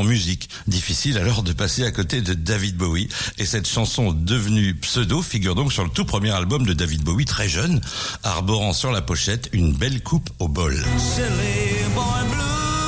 musique. Difficile alors de passer à côté de David Bowie. Et cette chanson devenue pseudo figure donc sur le tout premier album de David Bowie, très jeune, arborant sur la pochette une belle coupe au bol. Silly boy blue.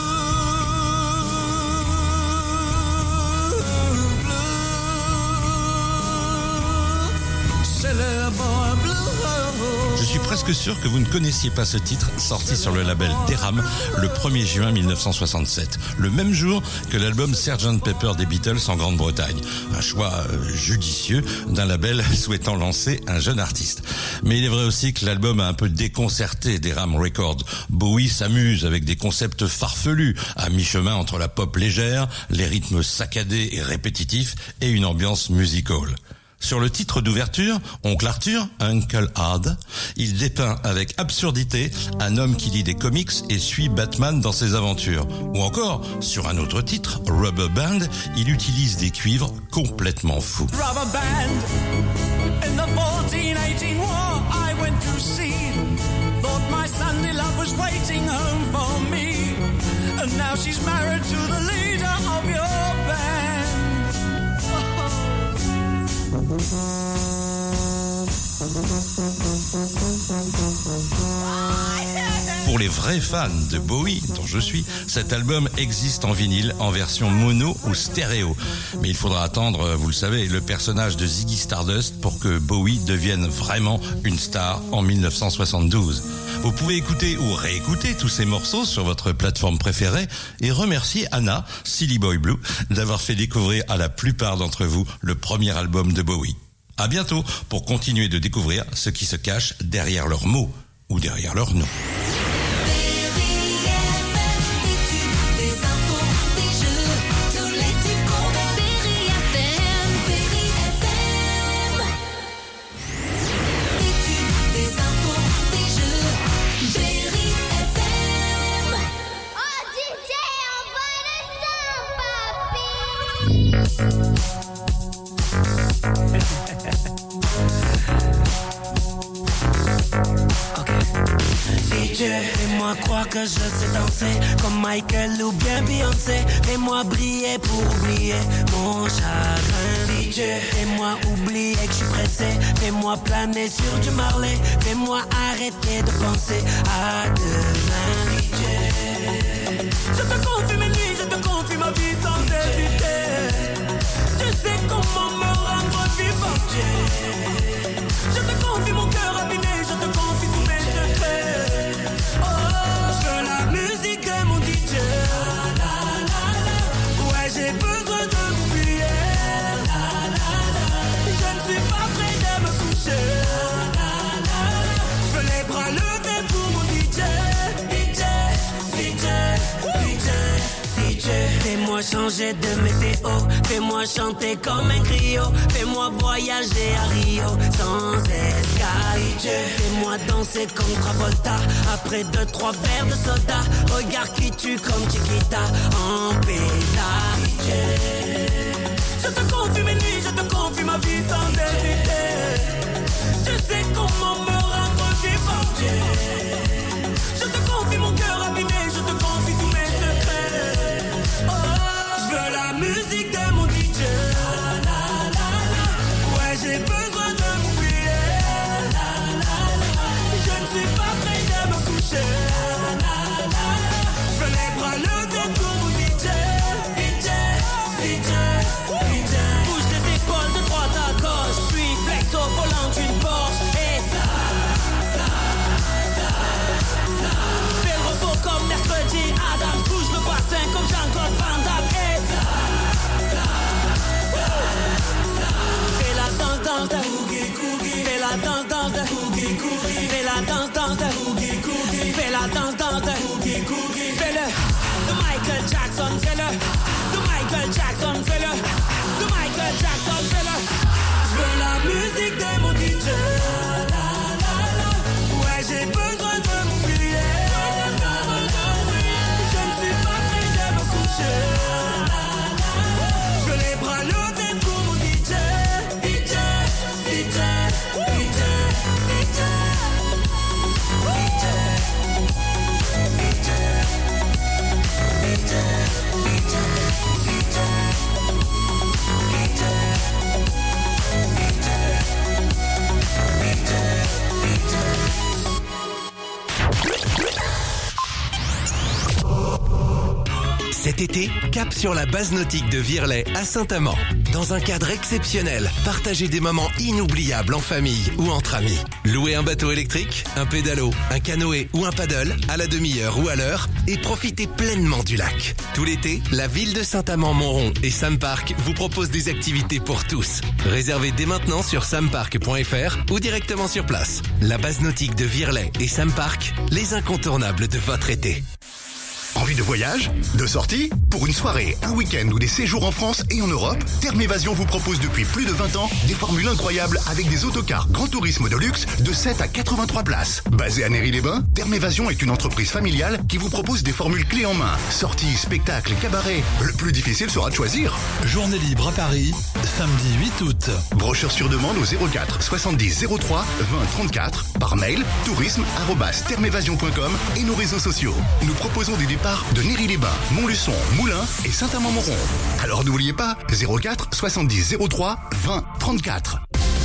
Je suis presque sûr que vous ne connaissiez pas ce titre, sorti sur le label Deram le 1er juin 1967, le même jour que l'album Sgt Pepper des Beatles en Grande-Bretagne. Un choix judicieux d'un label souhaitant lancer un jeune artiste. Mais il est vrai aussi que l'album a un peu déconcerté Deram Records. Bowie s'amuse avec des concepts farfelus, à mi-chemin entre la pop légère, les rythmes saccadés et répétitifs et une ambiance musical. Sur le titre d'ouverture, Oncle Arthur, Uncle Hard, il dépeint avec absurdité un homme qui lit des comics et suit Batman dans ses aventures. Ou encore, sur un autre titre, Rubber Band, il utilise des cuivres complètement fous. Rubber band, in the 1418 war I went to sea. Thought my Sunday love was waiting home for me. And now she's married to the leader of your band. Pour les vrais fans de Bowie, dont je suis, cet album existe en vinyle, en version mono ou stéréo. Mais il faudra attendre, vous le savez, le personnage de Ziggy Stardust pour que Bowie devienne vraiment une star en 1972. Vous pouvez écouter ou réécouter tous ces morceaux sur votre plateforme préférée et remercier Anna, Silly Boy Blue, d'avoir fait découvrir à la plupart d'entre vous le premier album de Bowie. À bientôt pour continuer de découvrir ce qui se cache derrière leurs mots ou derrière leurs noms. Fais-moi croire que je sais danser comme Michael ou bien Beyoncé. Fais-moi briller pour oublier mon chagrin. DJ, fais-moi oublier que je suis pressé. Fais-moi planer sur du Marley. Fais-moi arrêter de penser à demain. DJ, je te confie mes nuits, je te confie ma vie sans hésiter. Je sais comment me rendre vivant. DJ, je te confie mon cœur abîmé, je te confie tous mes secrets. Je veux la musique de mon DJ. Ouais, j'ai besoin de m'oublier. Je ne suis pas prêt de me coucher. Je veux les bras levés pour mon DJ. DJ, DJ, DJ, DJ. Fais-moi changer de météo. Fais-moi chanter comme un griot. Fais-moi voyager à Rio sans escale. DJ, fais-moi danser comme Travolta. Après 2-3 verres de soda, regarde qui tue comme Chiquita en pétard. DJ, je te confie mes nuits, je te confie ma vie sans hésiter. Je sais comment me rendre vivant. DJ, je te confie mon cœur abîmé, je te confie tous mes secrets. Je veux la musique de mon DJ. Ouais, j'ai besoin de m'oublier. Je ne suis pas prêt de me coucher. Je veux les bras levés pour mon DJ. DJ, DJ, DJ. Bouge tes épaules de droite à gauche. Puis flex au volant d'une Porsche. Et ça. Fais le repos comme mercredi. Adam bouge le bassin comme Jean-Claude Van Damme. Et ça. Fais la danse, danse de Cookie Cookie. Fais la danse, danse de Cookie Cookie. Fais la danse, danse de Cookie Cookie. Fais la danse, danse de Cookie Cookie. Fais-le de Michael Jackson. Fais-le de Michael Jackson. Fais-le de Michael Jackson. Fais-le. Je veux la musique de mon DJ. Ouais, j'ai besoin de m'oublier. Je ne suis pas prêt de me coucher. Je veux les bras levés pour mon DJ. DJ, DJ, DJ, DJ, DJ, DJ, DJ, DJ. Cet été, cap sur la base nautique de Virlet à Saint-Amand. Dans un cadre exceptionnel, partagez des moments inoubliables en famille ou entre amis. Louez un bateau électrique, un pédalo, un canoë ou un paddle à la demi-heure ou à l'heure et profitez pleinement du lac. Tout l'été, la ville de Saint-Amand-Montrond et Sam Park vous proposent des activités pour tous. Réservez dès maintenant sur sampark.fr ou directement sur place. La base nautique de Virlet et Sam Park, les incontournables de votre été. Envie de voyage? De sortie? Pour une soirée, un week-end ou des séjours en France et en Europe, Terme Évasion vous propose depuis plus de 20 ans des formules incroyables avec des autocars Grand Tourisme de luxe de 7 à 83 places. Basée à Néry-les-Bains, Terme Évasion est une entreprise familiale qui vous propose des formules clés en main. Sorties, spectacles, cabarets. Le plus difficile sera de choisir. Journée libre à Paris, samedi 8 août. Brochure sur demande au 04 70 03 20 34 par mail tourisme@termevasion.com et nos réseaux sociaux. Nous proposons des départs de Néry-les-Bains, Montluçon, Moulins et Saint-Amand-Montrond. Alors n'oubliez pas, 04 70 03 20 34.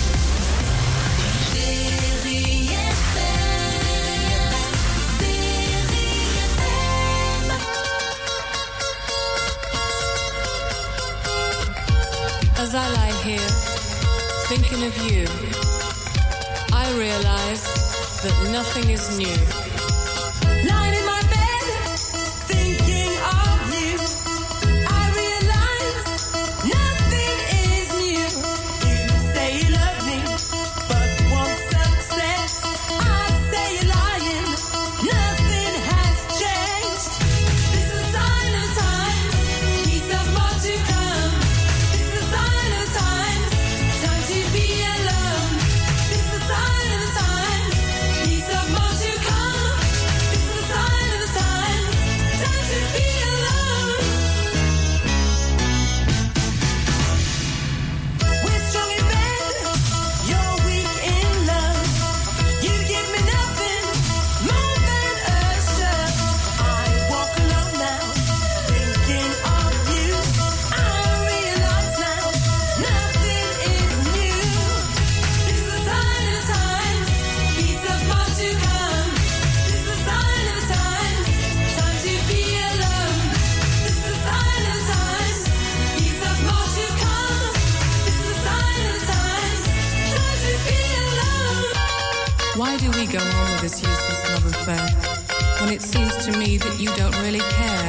As I lie here, thinking of you, I realize that nothing is new. Lying in my bed, thinking of you, I realize nothing is new. You say you love me, but won't success. I say you're lying, nothing has changed. This is a sign of times, peace of more to come. This is a sign of times, time to be alone. This is a sign of times, peace of more to come. This is a sign of times, time to be alone. We're strong in bed, you're weak in love. You give me nothing more than a shove. I walk alone now, thinking of you. I realize now, nothing is new. This is a sign of times, peace of more to come. This is a sign of times, time to be alone. This is a sign of times, peace of more to come. This is a sign of times, time to be alone. Why do we go on with this useless love affair when it seems to me that you don't really care?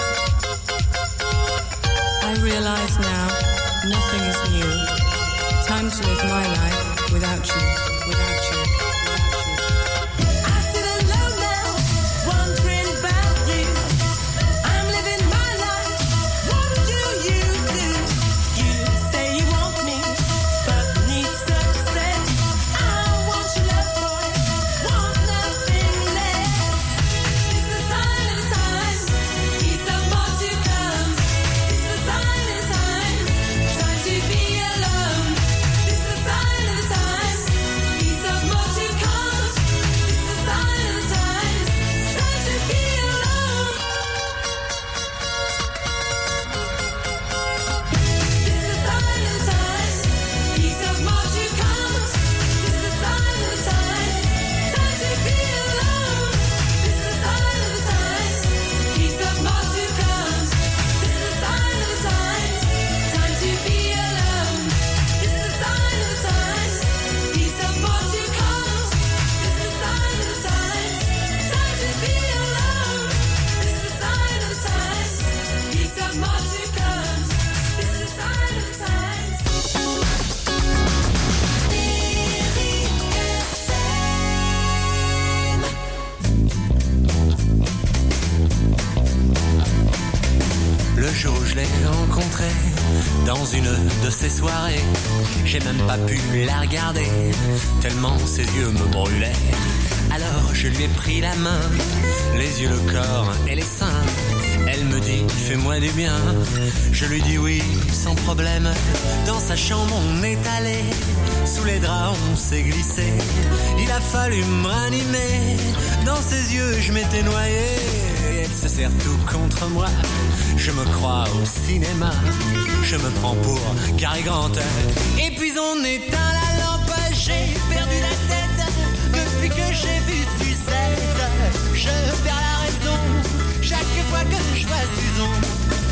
I realize now nothing is new. Time to live my life without you, without you, without you. I sit alone now, wondering about you. I'm living my life, what do you do? You say you want me, but need success. I want your love, boy, want nothing less. This is a sign of times, peace of more to come. This is a sign of times, time to be alone. This is a sign of times, peace of more to come. This is a sign of times, time to be alone. This is a sign of times, peace of more to come. This is a sign of times, time to be alone. This is a sign of times, peace of more to come. This is a sign of times, time to be alone. This is a sign of times, peace of more to come. This is a sign of times, time to be alone. This is a sign of times, peace of more to come. This is a sign of times. Le jour où je l'ai rencontrée dans une de ces soirées, j'ai même pas pu la regarder, tellement ses yeux me brûlaient. Alors je lui ai pris la main, les yeux, le corps et les seins. Elle me dit, fais-moi du bien. Je lui dis oui, sans problème. Dans sa chambre on est allé, sous les draps on s'est glissé. Il a fallu me ranimer, dans ses yeux je m'étais noyé. Elle se serre tout contre moi, je me crois au cinéma. Je me prends pour Cary Grant. Et puis on éteint la lampe, j'ai perdu la tête. Depuis que j'ai vu Suzette, je perds la raison. Chaque fois que je vois Susan,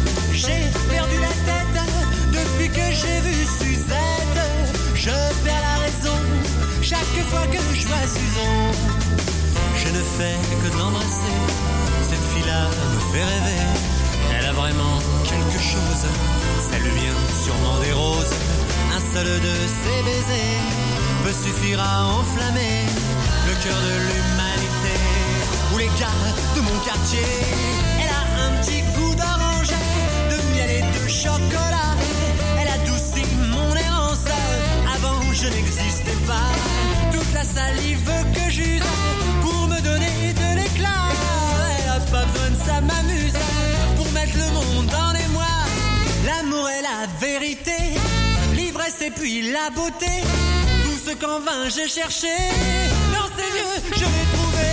Susan. Je ne fais que de l'embrasser. Cette fille-là me fait rêver. Elle a vraiment quelque chose. Ça lui vient sûrement des roses. Un seul de ses baisers peut suffire à enflammer le cœur de l'humanité. Ou les gars de mon quartier. Elle a un petit goût d'orange, de miel et de chocolat. Elle adoucit mon errance. Avant je n'existais pas. Toute la salive que j'use pour me donner de l'éclat. Elle a pas besoin de ça, m'amuse pour mettre le monde en émoi. L'amour est la vérité, l'ivresse et puis la beauté. Tout ce qu'en vain j'ai cherché, dans ses yeux je l'ai trouvé.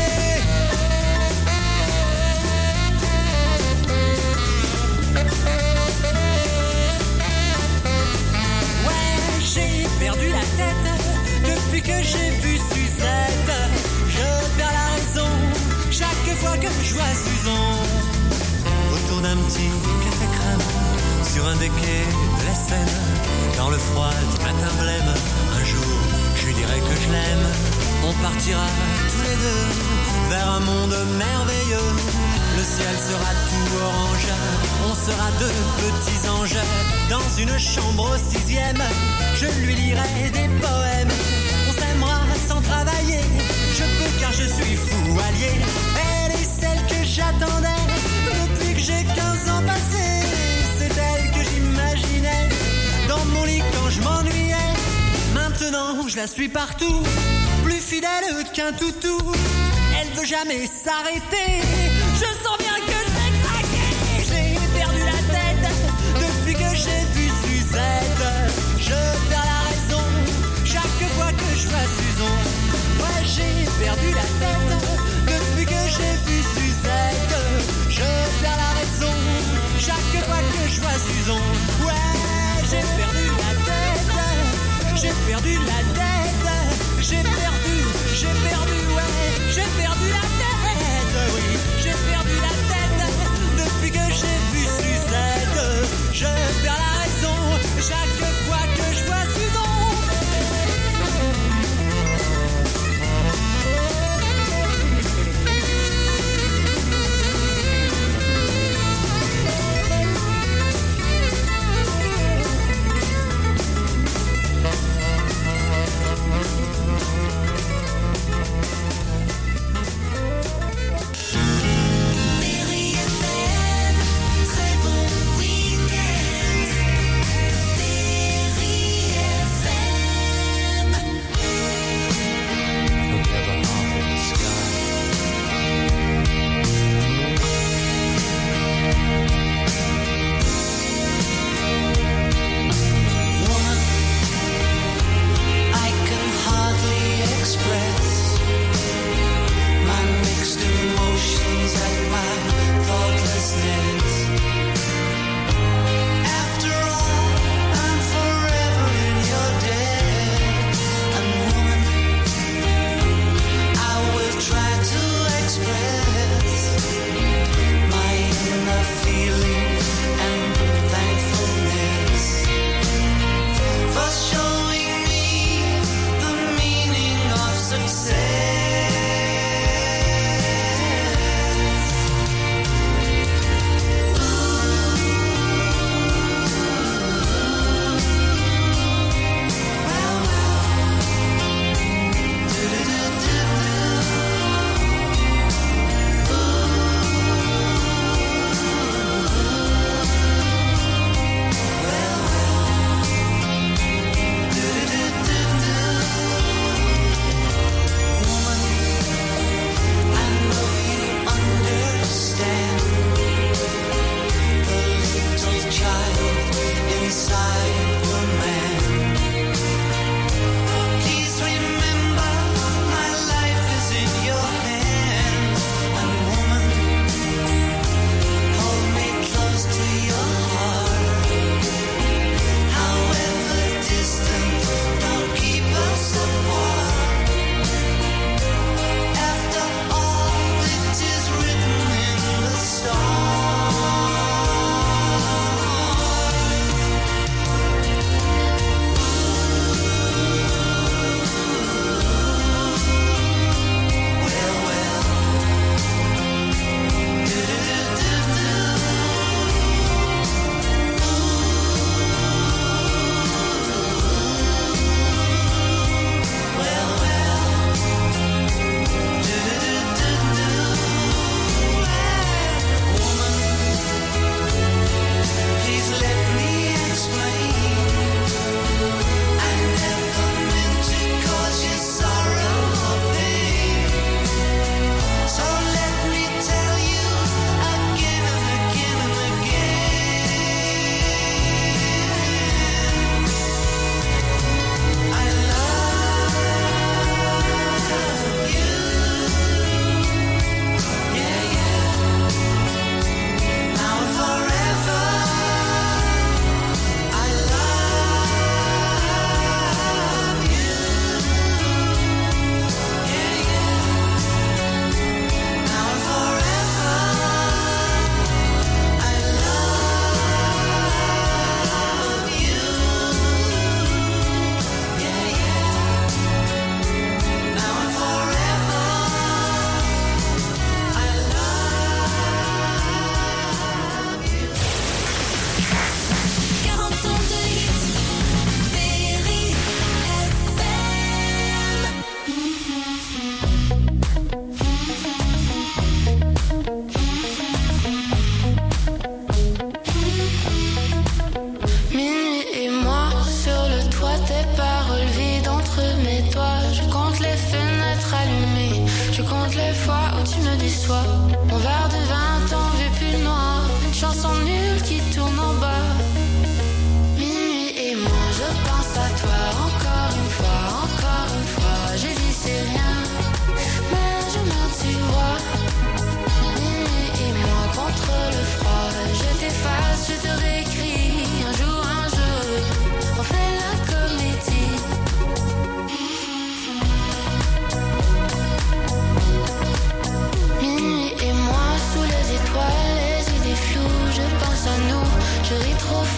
Ouais, j'ai perdu la tête depuis que j'ai vu Suzette. Je perds la raison chaque fois que je vois Susan. Autour d'un petit café crème, sur un des quais de la Seine, dans le froid du matin blême, un jour je lui dirai que je l'aime. On partira tous les deux vers un monde merveilleux. Le ciel sera tout orange, on sera deux petits anges. Dans une chambre au 6e, je lui lirai des poèmes. On s'aimera sans travailler, je peux car je suis fou allié. Elle est celle que j'attendais depuis que j'ai 15 ans passés. C'est elle que j'imaginais dans mon lit quand je m'ennuyais. Maintenant je la suis partout, plus fidèle qu'un toutou. Elle veut jamais s'arrêter, je sens bien que je vais craquer. J'ai perdu la tête depuis que j'ai vu Suzette. Je perds la raison chaque fois que je vois Susan. Ouais, j'ai perdu la tête depuis que j'ai vu Suzette. Je perds la raison chaque fois que je vois Susan. Ouais, j'ai perdu la tête, j'ai perdu la tête, j'ai perdu, ouais, j'ai perdu la tête, oui, j'ai perdu la tête depuis que j'ai vu Suzette. Je perds la raison chaque fois que je vois Susan.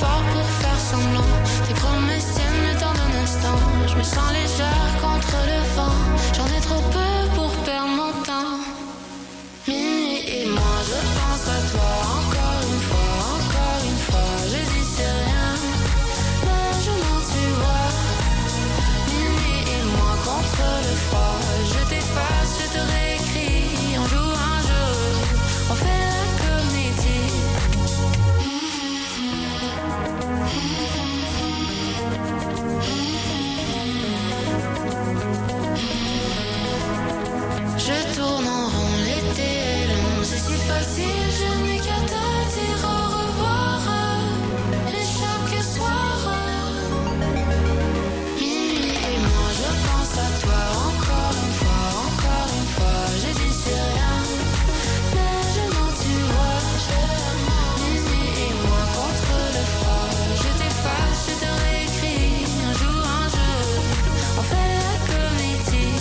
fort pour faire semblant. Tes promesses tiennent le temps d'un instant. Je me sens légère contre le vent. J'en ai trop peu pour perdre mon temps. Minuit et moi je pense à toi. Encore une fois. Je dis c'est rien, mais je mens tu vois. Minuit et moi contre le froid. Je t'efface, je te réécris. On joue un jeu, on fait la comédie. Je tourne en rond, l'été est long. C'est si facile, je n'ai qu'à te dire au revoir. Et chaque soir, minuit et moi je pense à toi. Encore une fois. Je dis c'est rien, mais je mens tu vois. Minuit et moi contre le froid. Je t'efface, je te réécris. On joue un jeu, on fait la comédie.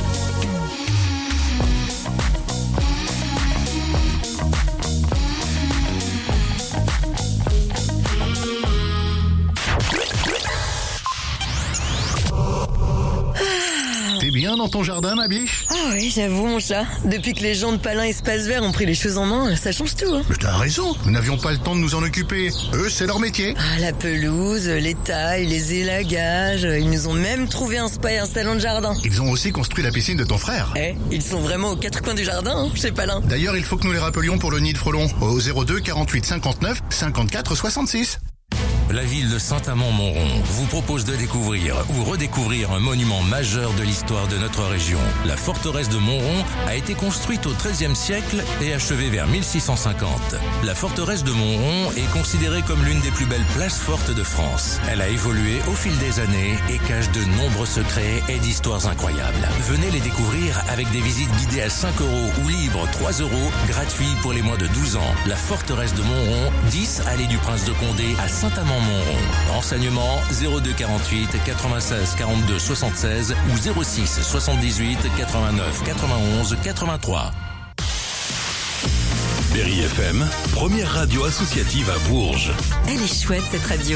T'es bien dans ton jardin, ma biche? Ah oui, j'avoue mon chat. Depuis que les gens de Palin Espace Vert ont pris les choses en main, ça change tout. Hein. Mais t'as raison, nous n'avions pas le temps de nous en occuper. Eux, c'est leur métier. Ah, la pelouse, les tailles, les élagages. Ils nous ont même trouvé un spa et un salon de jardin. Ils ont aussi construit la piscine de ton frère. Ils sont vraiment aux quatre coins du jardin, hein, chez Palin. D'ailleurs, il faut que nous les rappelions pour le nid de frelons au 02 48 59 54 66. La ville de Saint-Amand-Montrond vous propose de découvrir ou redécouvrir un monument majeur de l'histoire de notre région. La forteresse de Montrond a été construite au XIIIe siècle et achevée vers 1650. La forteresse de Montrond est considérée comme l'une des plus belles places fortes de France. Elle a évolué au fil des années et cache de nombreux secrets et d'histoires incroyables. Venez les découvrir avec des visites guidées à 5 € ou libres 3 €, gratuits pour les moins de 12 ans. La forteresse de Montrond, 10 allée du Prince de Condé à Saint-Amand-Montrond. Renseignements 02 48 96 42 76 ou 06 78 89 91 83. Berry FM, première radio associative à Bourges. Elle est chouette cette radio.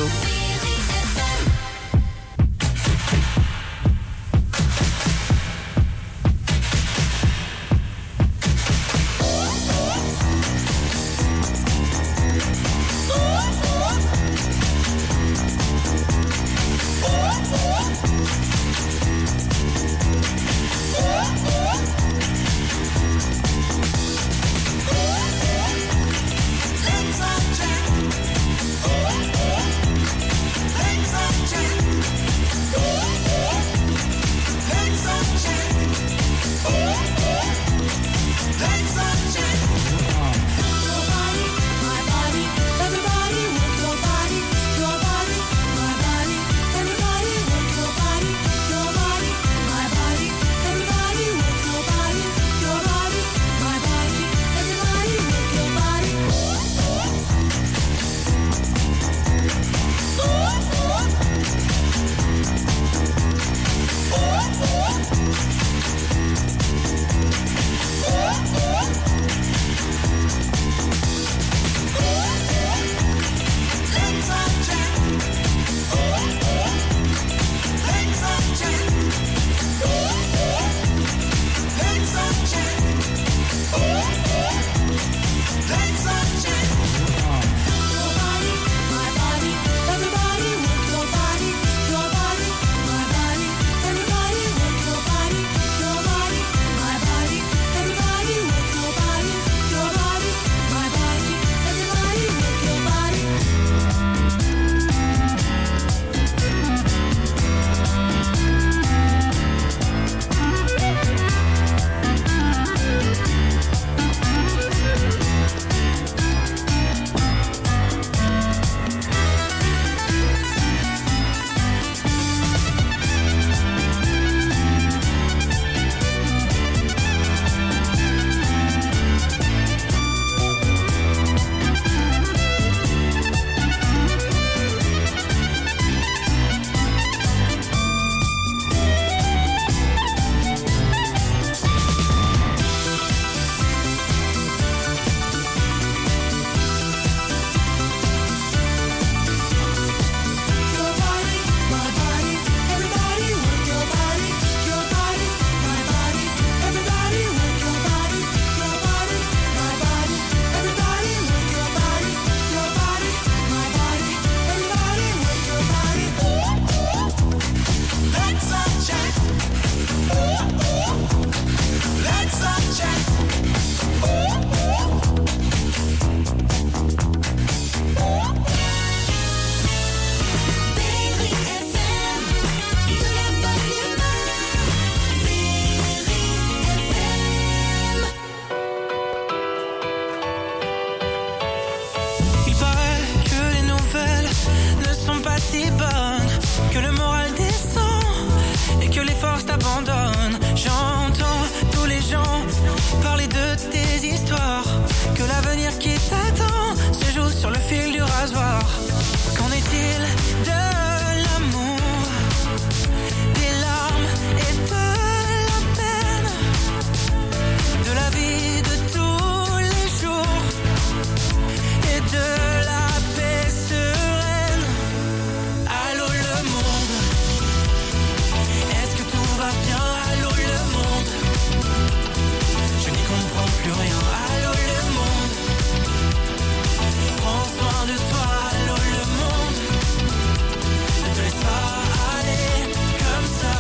si bonne que le moral descend et que les forces t'abandonnent. J'entends tous les gens parler de tes histoires, que l'avenir qui t'attend se joue sur le fil du rasoir. Qu'en est-il de l'amour, des larmes et de la peine, de la vie de tous les jours et de la paix sereine? Allô le monde, est-ce que tout va bien? Allô le monde, je n'y comprends plus rien. Allô le monde, prends soin de toi. Allô le monde, ne te laisse pas aller comme ça,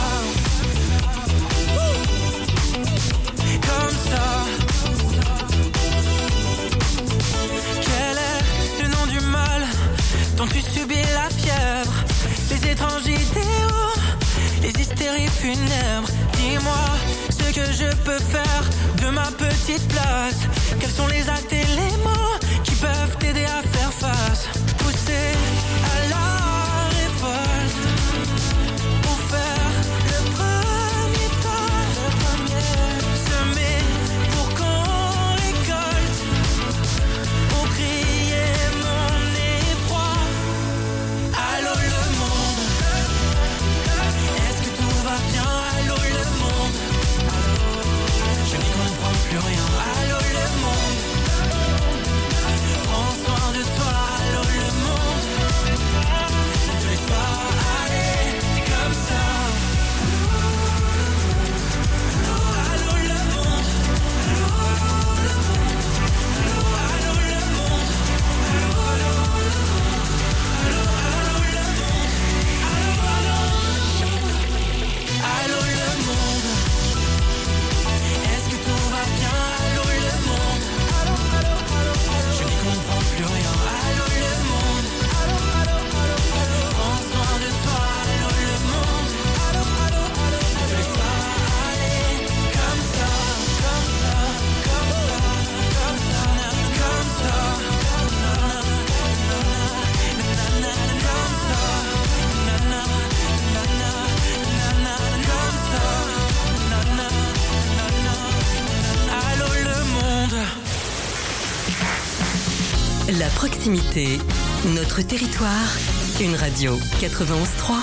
comme ça. Quel est le nom du mal dont tu subis la fièvre? Les étranges idéaux, les hystéries funèbres. Dis-moi ce que je peux faire de ma petite place. Quels sont les actes et les mots qui peuvent t'aider à faire face? Pousser à la révolte pour faire le premier pas, semer pour qu'on récolte, pour crier mon effroi. Allô le monde, est-ce que tout va bien? Allô le monde, je n'y comprends plus rien. Allô le monde, prends soin de toi. Allô le monde, ne te laisse pas aller comme ça. Allô le monde, allô le monde, allô le monde, allô le monde, est-ce que tout va bien? Allô le monde, je n'y comprends plus rien. Allô le monde, prends soin de toi. Allô le monde, ne te laisse pas aller comme ça, comme ça, comme ça, comme ça, comme ça, comme ça, allô le monde. La proximité, notre territoire, une radio 91.3.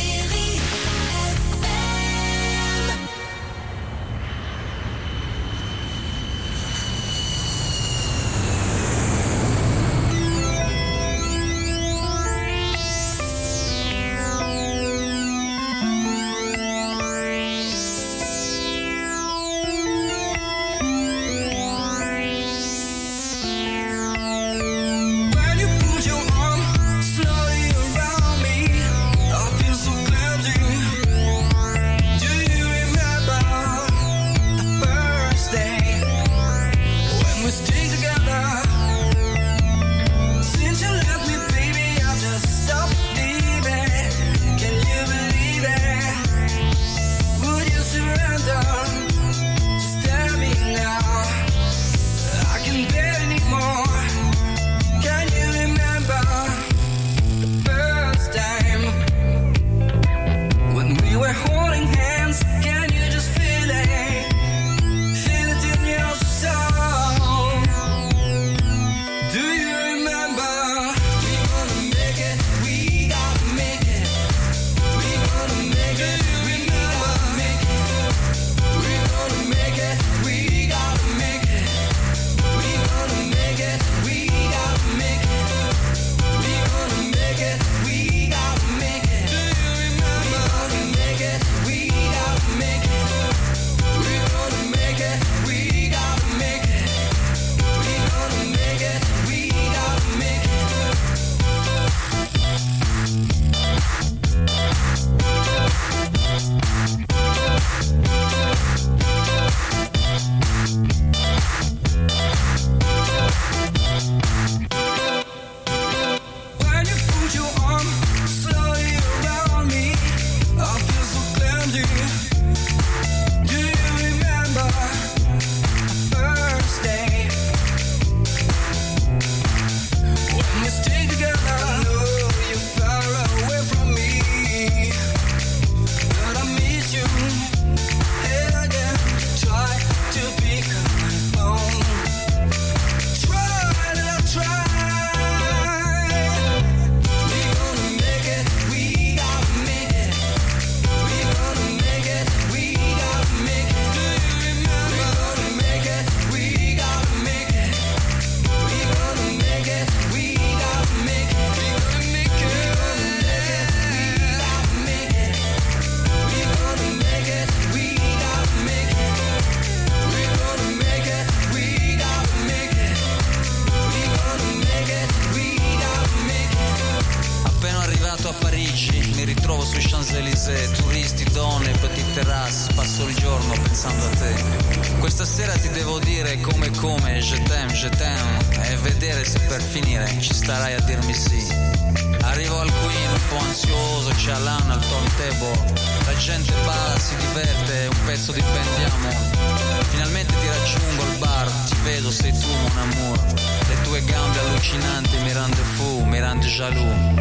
When you put your arm slowly around me, I feel so cleansing. Do you remember the first day when we stayed together? Since you left me, baby, I just stopped believing. Can you believe it? Would you surrender? Just tell me now. I can't bear anymore. Can you remember the first time when we were holding hands? Can you just feel it? Feel it in your soul. Do you remember? We gonna make it. We gotta make it. We gonna make it. We gotta make it. We gonna make it. We gotta make it. We gonna make it. We gotta make it. We gonna make it. We gotta make it. Do you remember? We gonna make it. We gotta make it. We gonna make it. We gotta make it. We gonna make it. We gotta make it. When you put your arm slowly around me, I feel so cleansing. Do you remember the first day when we stayed together? I know you're far away from a Parigi, mi ritrovo sui Champs-Élysées, turisti, donne, petit terrasse, passo il giorno pensando a te. Questa sera ti devo dire come, je t'aime, e vedere se per finire ci starai a dirmi sì. Arrivo al Queen un po' ansioso, c'è Alan al turntable, la gente balla, si diverte, un pezzo di Bendiamo. Finalmente ti raggiungo al bar, ti vedo, sei tu mon amour, le tue gambe allucinanti mi rende fou, mi rende jaloux.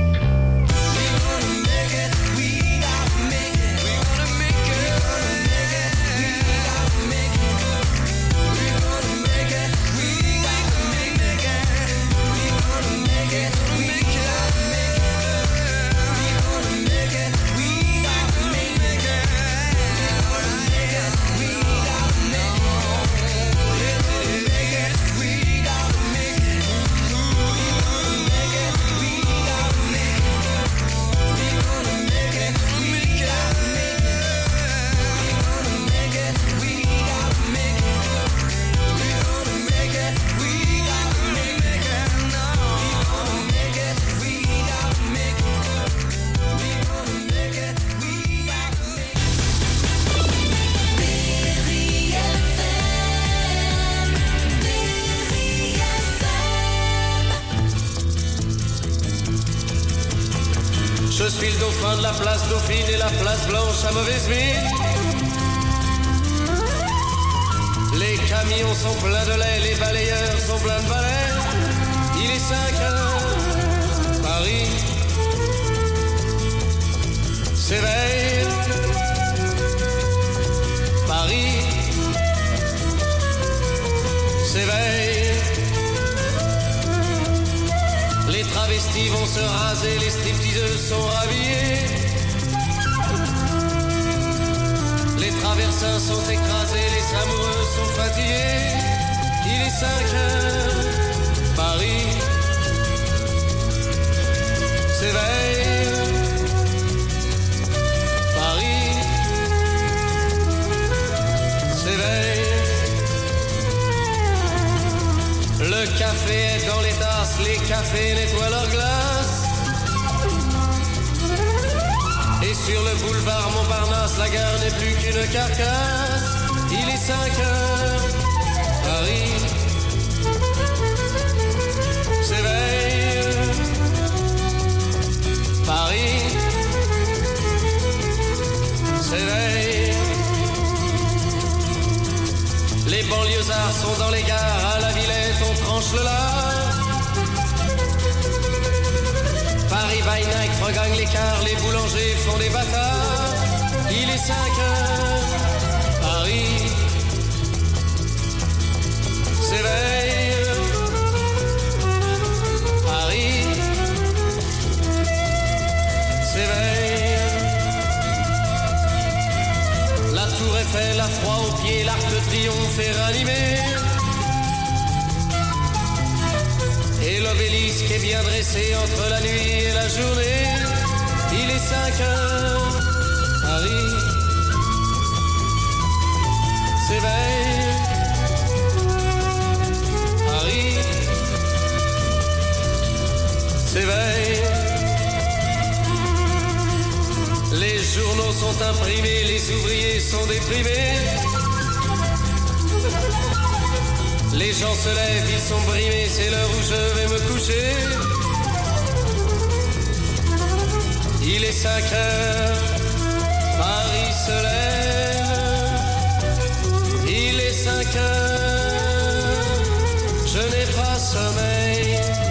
Je suis le dauphin de la place Dauphine et la place Blanche à mauvaise mine. Les camions sont pleins de lait, les balayeurs sont pleins de balais. Il est 5 heures, Paris s'éveille. Paris s'éveille. Les travestis vont se raser, les stripteaseuses sont rhabillées. Les traversins sont écrasés, les amoureux sont fatigués. Il est 5 heures, Paris s'éveille. Paris s'éveille. Le café est dans les tasses, les cafés nettoient leurs glaces. Et sur le boulevard Montparnasse, la gare n'est plus qu'une carcasse. Il est 5 heures, Paris s'éveille. Paris s'éveille. Les banlieusards sont dans les gares, à la Villette on tranche le lard. Paris by night regagne l'écart, les boulangers font des bâtards. Il est 5 heures, Paris s'éveille. Paris s'éveille. La tour Eiffel a froid aux pieds, l'Arc de Triomphe est ranimé. Et l'obélisque est bien dressé entre la nuit et la journée. Il est 5 heures, Paris s'éveille. Paris s'éveille. Les journaux sont imprimés, les ouvriers sont déprimés. Les gens se lèvent, ils sont brimés, c'est l'heure où je vais me coucher. Il est 5 heures, Paris se lève. Il est 5 heures, je n'ai pas sommeil.